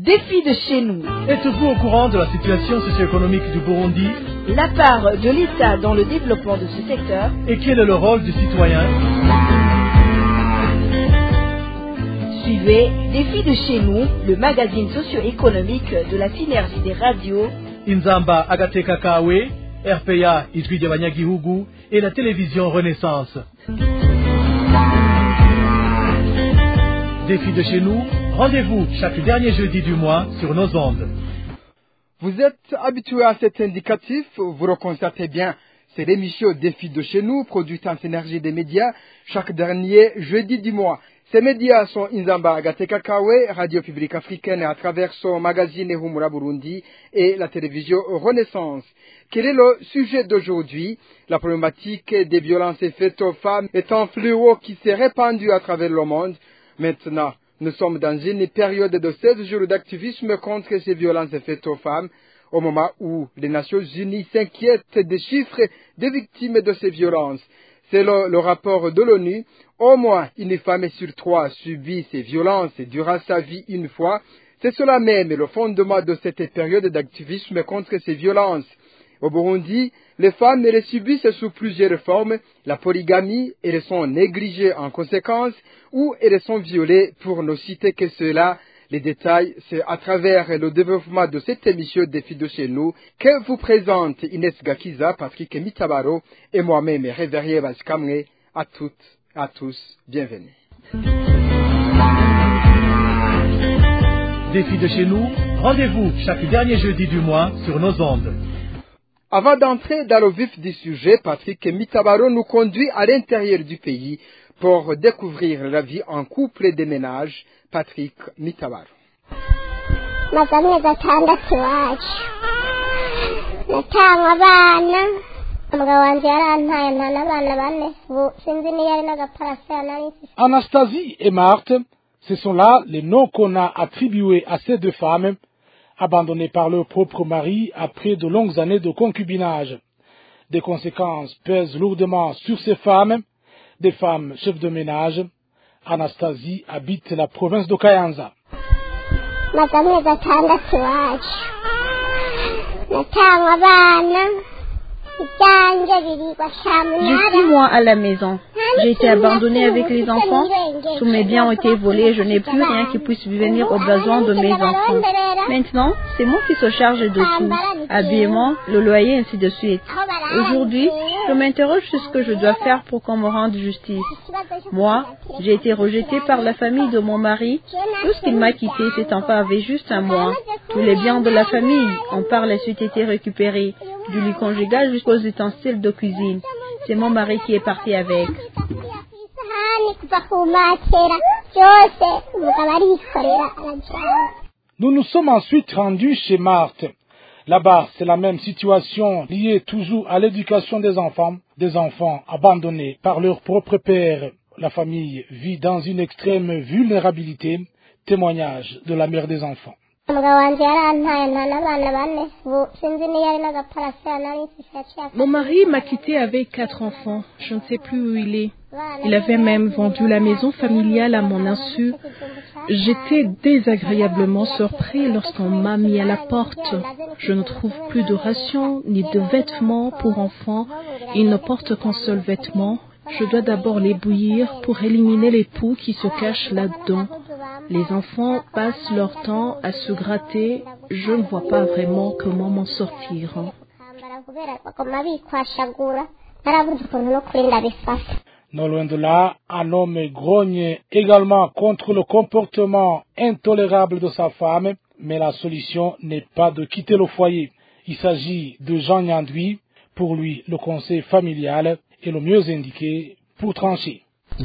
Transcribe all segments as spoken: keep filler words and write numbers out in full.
Défi de chez nous. Êtes-vous au courant de la situation socio-économique du Burundi? La part de l'État dans le développement de ce secteur. Et quel est le rôle du citoyen? Suivez Défi de chez nous, le magazine socio-économique de la synergie des radios Inzamba Agateka Kawe, R P A Ijwi ry'Abanyagihugu et la télévision Renaissance. Défi de chez nous, rendez-vous chaque dernier jeudi du mois sur nos ondes. Vous êtes habitué à cet indicatif, vous le constatez bien. C'est l'émission Défi de chez nous, produite en synergie des médias, chaque dernier jeudi du mois. Ces médias sont Inzamba Agateka Kawe, Radio Publique Africaine à travers son magazine Humura Burundi et la télévision Renaissance. Quel est le sujet d'aujourd'hui? La problématique des violences faites aux femmes est un fléau qui s'est répandu à travers le monde. Maintenant, nous sommes dans une période de seize jours d'activisme contre ces violences faites aux femmes, au moment où les Nations Unies s'inquiètent des chiffres des victimes de ces violences. Selon le rapport de l'ONU, au moins une femme sur trois subit ces violences durant sa vie une fois. C'est cela même le fondement de cette période d'activisme contre ces violences. Au Burundi, les femmes les subissent sous plusieurs formes. La polygamie, elles sont négligées en conséquence ou elles sont violées, pour ne citer que cela. Les détails, c'est à travers le développement de cette émission Défi de chez nous que vous présente Inès Gakiza, Patrick Mitabaro et moi-même Révérier Baskamwe. À toutes, à tous, bienvenue. Défi de chez nous, rendez-vous chaque dernier jeudi du mois sur nos ondes. Avant d'entrer dans le vif du sujet, Patrick Mitabaro nous conduit à l'intérieur du pays pour découvrir la vie en couple des ménages. Patrick Mitabaro. Mazamwe gatandatu iwacu natanga abana umugabo wanje yarantaye ntana abana bane ubu sinzi niyo ari n'agaparasera nari mfise. Anastasie et Marthe, ce sont là les noms qu'on a attribués à ces deux femmes abandonnées par leur propre mari après de longues années de concubinage. Des conséquences pèsent lourdement sur ces femmes, des femmes chefs de ménage. Anastasie habite la province de Kayanza. Mazamwe gatandatu iwacu natanga abana ibyanje birirwa shamunara. J'ai six mois à la maison. J'ai été abandonnée avec les enfants. Tous mes biens ont été volés. Je n'ai plus rien qui puisse venir aux besoins de mes enfants. Maintenant, c'est moi qui se charge de tout. Habillement, le loyer, ainsi de suite. Aujourd'hui, je m'interroge sur ce que je dois faire pour qu'on me rende justice. Moi, j'ai été rejetée par la famille de mon mari. Lorsqu'il m'a quitté, cet enfant avait juste un mois. Tous les biens de la famille ont par la suite été récupérés, du lit conjugal jusqu'aux ustensiles de cuisine. C'est mon mari qui est parti avec. Nous nous sommes ensuite rendus chez Marthe. Là-bas, c'est la même situation liée toujours à l'éducation des enfants, des enfants abandonnés par leur propre père. La famille vit dans une extrême vulnérabilité. Témoignage de la mère des enfants. Mon mari m'a quitté avec quatre enfants. Je ne sais plus où il est. Il avait même vendu la maison familiale à mon insu. J'étais désagréablement surpris lorsqu'on m'a mis à la porte. Je ne trouve plus de rations ni de vêtements pour enfants. Ils ne portent qu'un seul vêtement. Je dois d'abord les bouillir pour éliminer les poux qui se cachent là-dedans. Les enfants passent leur temps à se gratter. Je ne vois pas vraiment comment m'en sortir. Non loin de là, un homme grogne également contre le comportement intolérable de sa femme, mais la solution n'est pas de quitter le foyer. Il s'agit de Jean Nyandwi. Pour lui, le conseil familial est le mieux indiqué pour trancher.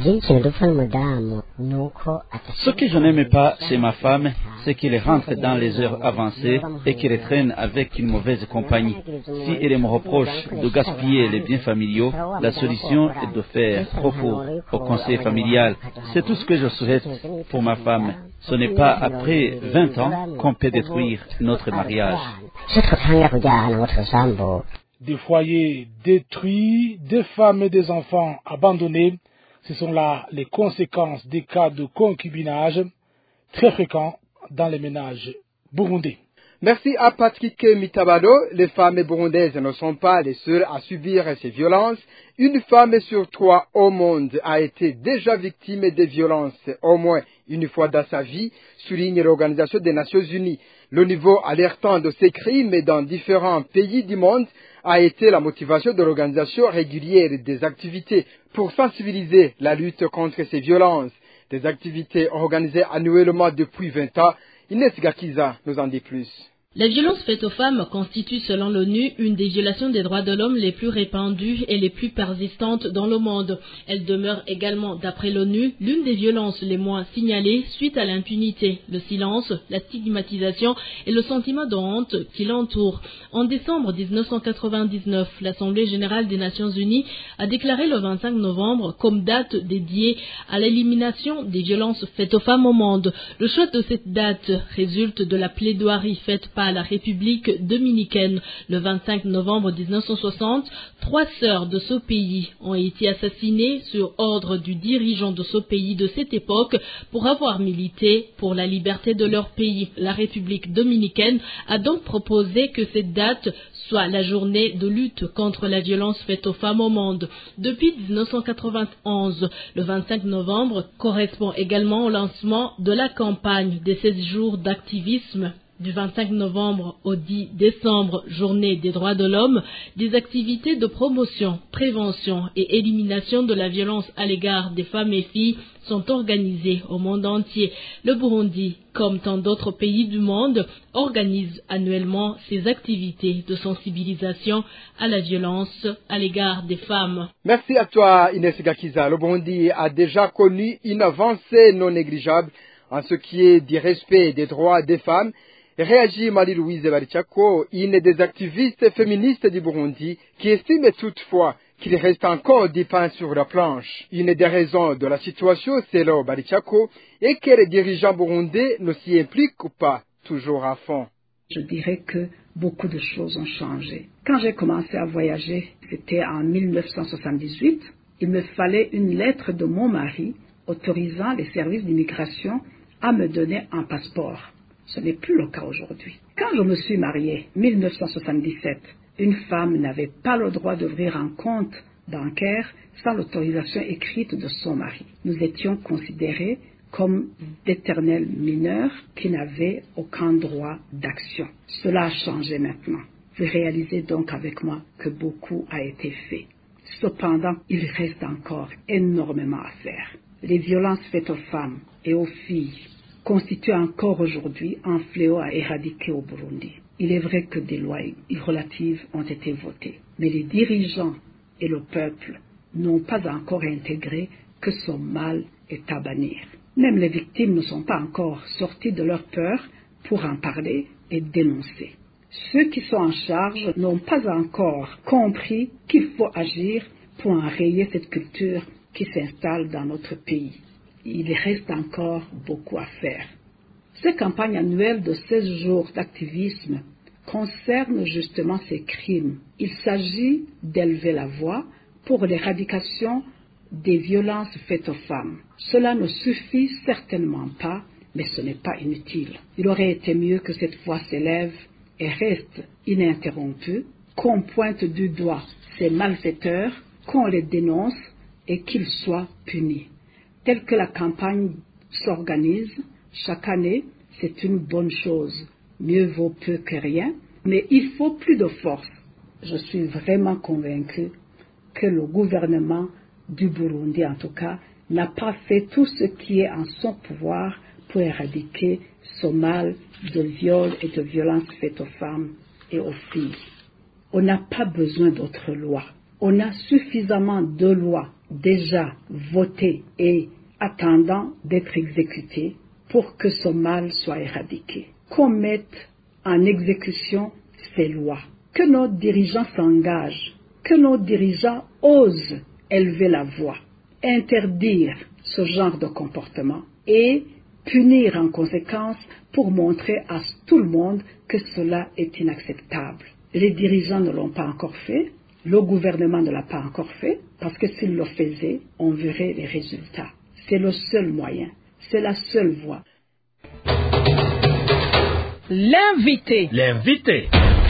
Ce que je n'aime pas chez ma femme, c'est qu'elle rentre dans les heures avancées et qu'elle traîne avec une mauvaise compagnie. Si elle me reproche de gaspiller les biens familiaux, la solution est de faire recours au conseil familial. C'est tout ce que je souhaite pour ma femme. Ce n'est pas après vingt ans qu'on peut détruire notre mariage. Des foyers détruits, des femmes et des enfants abandonnés, ce sont là les conséquences des cas de concubinage très fréquents dans les ménages Burundi. Merci à Patrick Mitabalo. Les femmes burundaises ne sont pas les seules à subir ces violences. Une femme sur trois au monde a été déjà victime de violences au moins une fois dans sa vie, souligne l'Organisation des Nations Unies. Le niveau alertant de ces crimes dans différents pays du monde a été la motivation de l'organisation régulière des activités pour sensibiliser la lutte contre ces violences. Des activités organisées annuellement depuis vingt ans. Inès Gakiza nous en dit plus. La violence faite aux femmes constitue, selon l'ONU, une des violations des droits de l'homme les plus répandues et les plus persistantes dans le monde. Elle demeure également, d'après l'ONU, l'une des violences les moins signalées suite à l'impunité, le silence, la stigmatisation et le sentiment de honte qui l'entoure. En décembre mille neuf cent quatre-vingt-dix-neuf, l'Assemblée générale des Nations unies a déclaré le vingt-cinq novembre comme date dédiée à l'élimination des violences faites aux femmes au monde. Le choix de cette date résulte de la plaidoirie faite par à la République dominicaine. Le vingt-cinq novembre mille neuf cent soixante, trois sœurs de ce pays ont été assassinées sur ordre du dirigeant de ce pays de cette époque pour avoir milité pour la liberté de leur pays. La République dominicaine a donc proposé que cette date soit la journée de lutte contre la violence faite aux femmes au monde. Depuis mille neuf cent quatre-vingt-onze, le vingt-cinq novembre correspond également au lancement de la campagne des seize jours d'activisme du vingt-cinq novembre au dix décembre, journée des droits de l'homme. Des activités de promotion, prévention et élimination de la violence à l'égard des femmes et filles sont organisées au monde entier. Le Burundi, comme tant d'autres pays du monde, organise annuellement ces activités de sensibilisation à la violence à l'égard des femmes. Merci à toi, Inès Gakiza. Le Burundi a déjà connu une avancée non négligeable en ce qui est du respect des droits des femmes. Réagit Marie-Louise Barichako, une des activistes féministes du Burundi, qui estime toutefois qu'il reste encore du pain sur la planche. Une des raisons de la situation, selon Barichako, est que les dirigeants burundais ne s'y impliquent pas toujours à fond. Je dirais que beaucoup de choses ont changé. Quand j'ai commencé à voyager, c'était en mille neuf cent soixante-dix-huit, il me fallait une lettre de mon mari autorisant les services d'immigration à me donner un passeport. Ce n'est plus le cas aujourd'hui. Quand je me suis mariée, mille neuf cent soixante-dix-sept, une femme n'avait pas le droit d'ouvrir un compte bancaire sans l'autorisation écrite de son mari. Nous étions considérés comme d'éternels mineurs qui n'avaient aucun droit d'action. Cela a changé maintenant. Vous réalisez donc avec moi que beaucoup a été fait. Cependant, il reste encore énormément à faire. Les violences faites aux femmes et aux filles constitue encore aujourd'hui un fléau à éradiquer au Burundi. Il est vrai que des lois relatives ont été votées, mais les dirigeants et le peuple n'ont pas encore intégré que ce mal est à bannir. Même les victimes ne sont pas encore sorties de leur peur pour en parler et dénoncer. Ceux qui sont en charge n'ont pas encore compris qu'il faut agir pour enrayer cette culture qui s'installe dans notre pays. Il reste encore beaucoup à faire. Ces campagnes annuelles de seize jours d'activisme concernent justement ces crimes. Il s'agit d'élever la voix pour l'éradication des violences faites aux femmes. Cela ne suffit certainement pas, mais ce n'est pas inutile. Il aurait été mieux que cette voix s'élève et reste ininterrompue, qu'on pointe du doigt ces malfaiteurs, qu'on les dénonce et qu'ils soient punis. Tel que la campagne s'organise chaque année, c'est une bonne chose. Mieux vaut peu que rien, mais il faut plus de force. Je suis vraiment convaincu que le gouvernement du Burundi, en tout cas, n'a pas fait tout ce qui est en son pouvoir pour éradiquer ce mal de viol et de violence faites aux femmes et aux filles. On n'a pas besoin d'autres lois. On a suffisamment de lois déjà votées et attendant d'être exécutées pour que ce mal soit éradiqué. Qu'on mette en exécution ces lois, que nos dirigeants s'engagent, que nos dirigeants osent élever la voix, interdire ce genre de comportement et punir en conséquence pour montrer à tout le monde que cela est inacceptable. Les dirigeants ne l'ont pas encore fait, le gouvernement ne l'a pas encore fait, parce que s'il le faisait, on verrait les résultats. C'est le seul moyen, c'est la seule voie. L'invité. L'invité.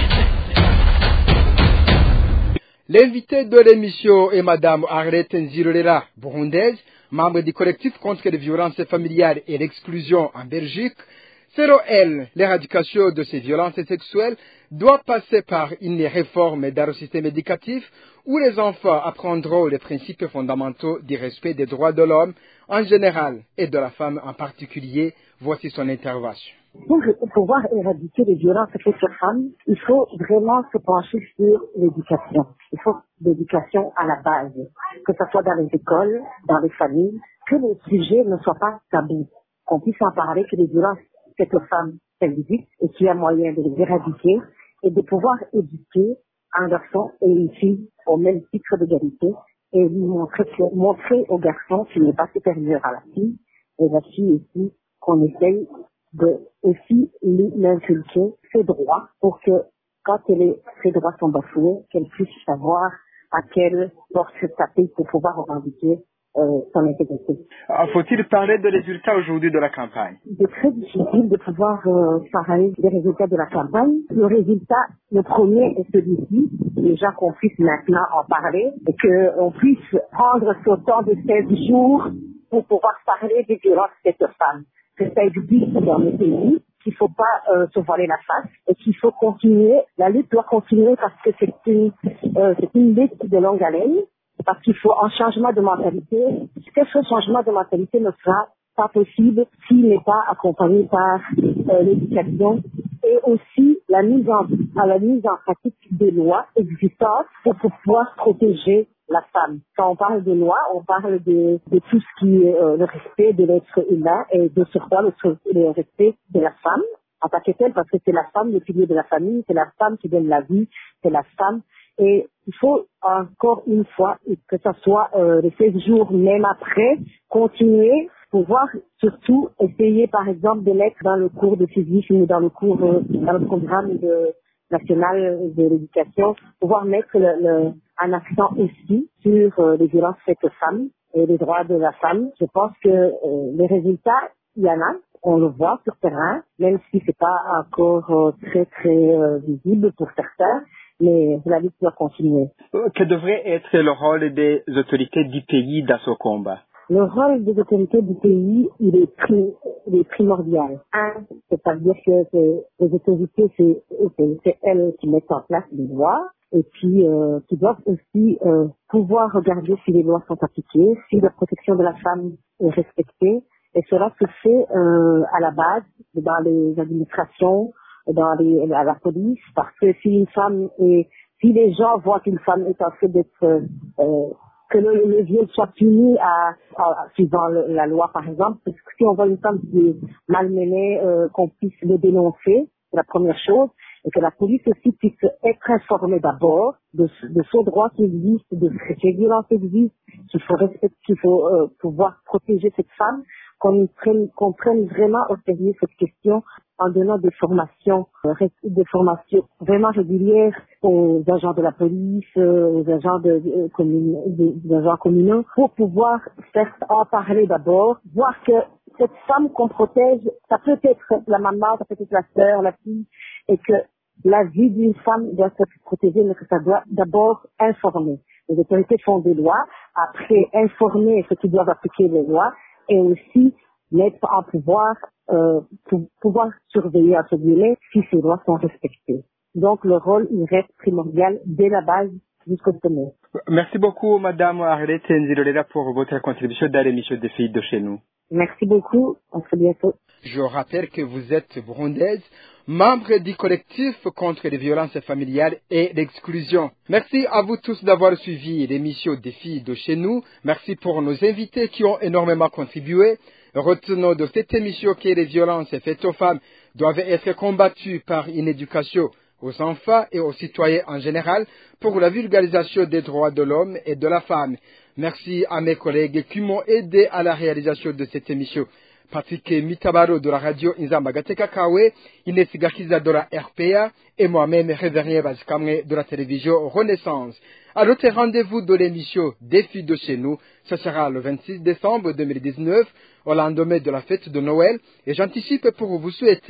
L'invité de l'émission est Madame Arlette Nzirorera, burundaise, membre du collectif contre les violences familiales et l'exclusion en Belgique. Selon elle, l'éradication de ces violences sexuelles doit passer par une réforme dans le système éducatif où les enfants apprendront les principes fondamentaux du respect des droits de l'homme en général et de la femme en particulier. Voici son intervention. Pour pouvoir éradiquer les violences faites sur femmes, il faut vraiment se pencher sur l'éducation. Il faut l'éducation à la base, que ce soit dans les écoles, dans les familles, que les sujets ne soient pas tabous, qu'on puisse en parler, que les violences faites aux femmes existent et qu'il y a moyen de les éradiquer et de pouvoir éduquer un garçon et une fille au même titre d'égalité et lui montrer, montrer au garçon qu'il n'est pas supérieur à la fille et la fille aussi qu'on essaye de aussi lui inculquer ses droits pour que quand elle est, ses droits sont bafoués, qu'elle puisse savoir à quelle porte se taper pour pouvoir revendiquer euh, son intégrité. Faut-il parler des résultats aujourd'hui de la campagne? C'est très difficile de pouvoir euh, parler des résultats de la campagne. Le résultat, le premier est celui-ci, déjà qu'on puisse maintenant en parler et qu'on puisse prendre ce temps de seize jours pour pouvoir parler des violences faites aux femmes. Que ça existe dans le pays, qu'il ne faut pas euh, se voiler la face et qu'il faut continuer. La lutte doit continuer parce que c'est une, euh, c'est une lutte de longue haleine, parce qu'il faut un changement de mentalité. Que ce changement de mentalité ne sera pas possible s'il n'est pas accompagné par euh, l'éducation et aussi la mise en, à la mise en pratique des lois existantes pour pouvoir protéger la femme. Quand on parle de loi, on parle de, de tout ce qui est euh, le respect de l'être humain et de surcroît le, le respect de la femme en tant que telle, parce que c'est la femme le pilier de la famille, c'est la femme qui donne la vie, c'est la femme. Et il faut encore une fois, que ce soit euh, les seize jours, même après, continuer, pouvoir surtout essayer par exemple de mettre dans le cours de civisme ou dans le cours, euh, dans le programme de, national de l'éducation, pouvoir mettre le, le, un accent aussi sur euh, les violences faites aux femmes et les droits de la femme. Je pense que euh, les résultats, il y en a, on le voit sur terrain, même si c'est pas encore euh, très très euh, visible pour certains, mais la lutte doit continuer. Que devrait être le rôle des autorités du pays dans ce combat? Le rôle des autorités du pays, il est, prim, il est primordial. Un, c'est-à-dire que c'est, les autorités, c'est, c'est, c'est elles qui mettent en place les lois et puis euh, qui doivent aussi euh, pouvoir regarder si les lois sont appliquées, si la protection de la femme est respectée. Et cela se fait euh, à la base, dans les administrations, dans les, à la police, parce que si une femme est, si les gens voient qu'une femme est en fait d'être euh, que le, le viol soit puni à, à, suivant le, la loi, par exemple, parce que si on voit une femme qui est malmenée, euh, qu'on puisse le dénoncer, c'est la première chose, et que la police aussi puisse être informée d'abord de, de son droit qui existe, de ce que ces violences existent, qu'il faut respecter, qu'il faut euh, pouvoir protéger cette femme, qu'on prenne, qu'on prenne vraiment au sérieux cette question en donnant des formations, euh, des formations vraiment régulières aux agents de la police, euh, aux agents de, de, commun, de, des agents communaux, pour pouvoir faire en parler d'abord, voir que cette femme qu'on protège, ça peut être la maman, ça peut être la sœur, la fille, et que la vie d'une femme doit être protégée, mais que ça doit d'abord informer. Les autorités font des lois, après informer ceux qui doivent appliquer les lois, et aussi mettre en pouvoir, euh, pour pouvoir surveiller, entre guillemets, si ces lois sont respectées. Donc, le rôle, il reste primordial dès la base jusqu'au sommet. Merci beaucoup, Madame Arlette Nzirorera, pour votre contribution dans l'émission des filles de chez nous. Merci beaucoup. À très bientôt. Je rappelle que vous êtes burundaise, membre du collectif contre les violences familiales et l'exclusion. Merci à vous tous d'avoir suivi l'émission des filles de chez nous. Merci pour nos invités qui ont énormément contribué. Retenons de cette émission que les violences faites aux femmes doivent être combattues par une éducation aux enfants et aux citoyens en général pour la vulgarisation des droits de l'homme et de la femme. Merci à mes collègues qui m'ont aidé à la réalisation de cette émission. Patrick Mitabaro de la radio Inzamba Gateka Kawe, Inès Gakiza de la R P A et moi-même Révérien Bazikamwe de la télévision Renaissance. À l'autre rendez-vous de l'émission Défi de chez nous, ce sera le vingt-six décembre deux mille dix-neuf, au lendemain de la fête de Noël, et j'anticipe pour vous souhaiter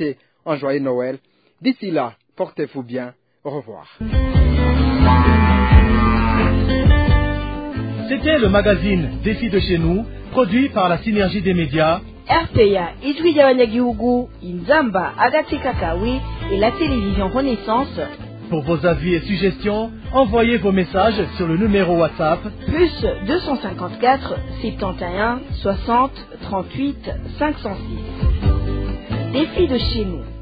un joyeux Noël. D'ici là, portez-vous bien. Au revoir. C'était le magazine Défi de chez nous, produit par la Synergie des médias, R P A, Ijwi ya Wanyagihugu, Inzamba, Agate Kakawi et la télévision Renaissance. Pour vos avis et suggestions, envoyez vos messages sur le numéro WhatsApp plus deux cent cinquante-quatre, soixante et un, soixante, trente-huit, cinq cent six. Défi de chez nous.